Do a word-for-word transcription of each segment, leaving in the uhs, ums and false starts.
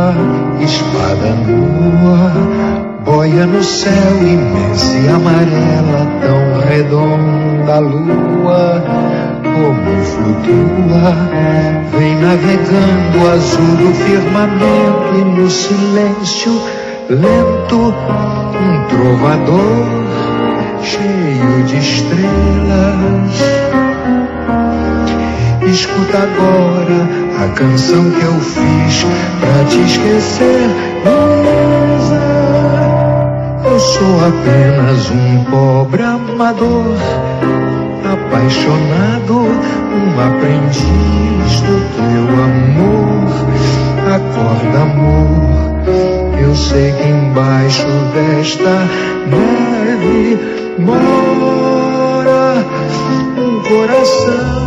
lua, espada nua, boia no céu imensa e amarela, tão redonda a lua, como flutua, vem navegando azul do firmamento, e no silêncio lento um trovador cheio de estrelas. Escuta agora a canção que eu fiz pra te esquecer, Luísa. Eu sou apenas um pobre amador, apaixonado, um aprendiz do teu amor. Acorda, amor, eu sei que embaixo desta neve mora um coração.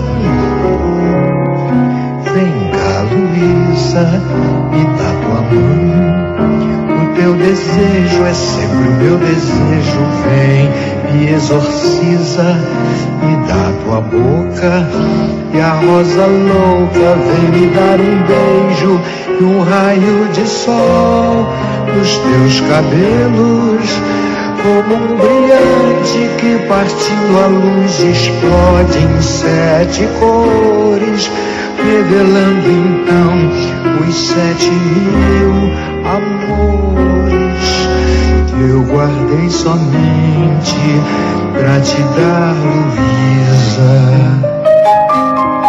Vem cá, Luísa, me dá tua mão. O teu desejo é sempre o meu desejo. Vem, me exorciza, me dá tua boca. E a rosa louca vem me dar um beijo e um raio de sol nos teus cabelos, como um brilhante que partindo a luz explode em sete cores, revelando então os sete mil amores que eu guardei somente pra te dar, Luísa.